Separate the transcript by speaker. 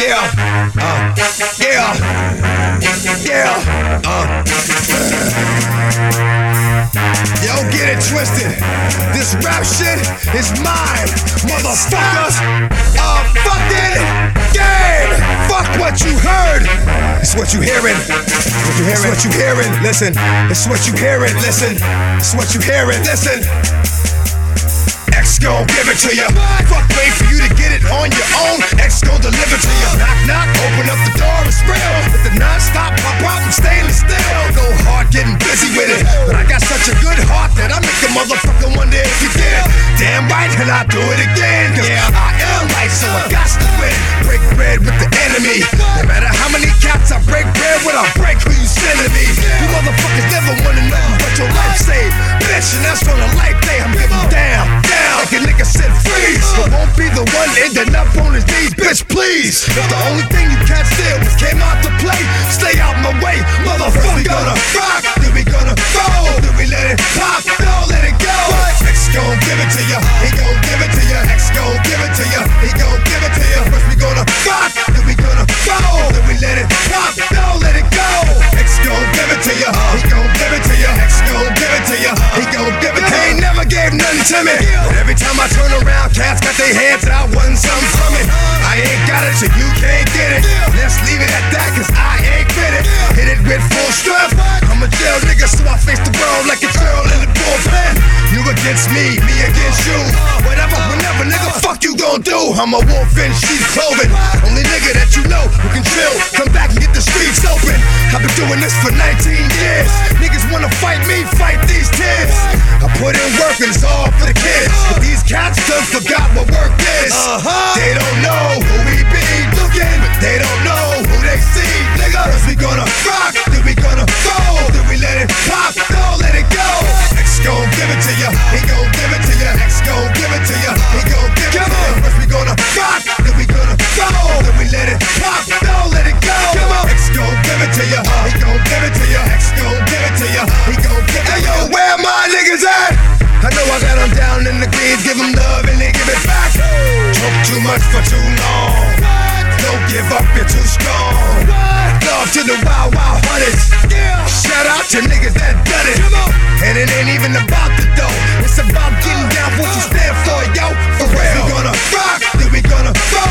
Speaker 1: Don't get it twisted. This rap shit is mine, motherfuckers. Fucking game. Fuck what you heard. It's what you hearing. It's what you hearing. Listen. It's what you hearing. Listen. It's what you hearing. Listen. X gon' give it to ya. Fuck, wait for you to get it on your own. X gon' deliver to ya. Knock, knock, open up the door, it's real. With the non-stop pop and stainless steel. Go hard getting busy with it. But I got such a good heart that I make a motherfucker wonder if you did. Damn right, and I do it again. Cause I am light, so I got to win. Break bread with the enemy. No matter how many cats I break bread with, I break who you sending me. You motherfuckers never wanna know what your life saved. Bitch, and that's from the life day. I'm getting down. Like a nigga said freeze, but won't be the one ending up on his knees, bitch, please. If the only thing you can't steal was came out to play, stay out my way, motherfucker. We gonna rock, then we gonna roll, then we let it pop, don't let it go. X gon' give it to ya, he gon' give it to ya. X gon' give it to ya, he gon' give it to ya. First we gonna rock, then we gonna roll, then we let it pop, don't let it go. X gon' give it to ya, he gon' give it to ya. X gon' give it to ya, he gon' give it to ya. He ain't never gave nothing to me. Every time I turn around, cats got their hands out, wanting something from it. I ain't got it, so you can't get it. Let's leave it at that, cause I ain't with it. Hit it with full strength. I'm a jail nigga, so I face the world like a girl in the bullpen. You against me against you. Whatever, whenever, nigga, fuck you gon' do. I'm a wolf in sheep's clothing. Only nigga that you know who can chill. Come back and get the streets open. I've been doing this for 19 years. Niggas wanna fight me, fight these tears. I put in work and it's all for the kids. But these cats done forgot what work is. They don't know who we be looking, but they don't know who they see, nigga. Cause we gonna rock, then we gonna roll, then we let it pop, don't let it go. X gon' give it to ya, he gon' give it to ya. X gon' give it to ya, he gon' give it to ya. First we gonna rock, then we gonna roll, then we let it pop, don't let it go. X gon' give it to ya, he gon' give it to ya. X gon' give it to ya, he gon' give it to ya. Hey yo, where my niggas at? I know I got them down in the greens, give them love and they give it back. Choke too much for too long. Don't give up, you're too strong. Love to the wild, wild hunters. Shout out to niggas that done it. And it ain't even about the dough. It's about getting down for what you stand for, yo. For real. We gonna rock, then we gonna rock.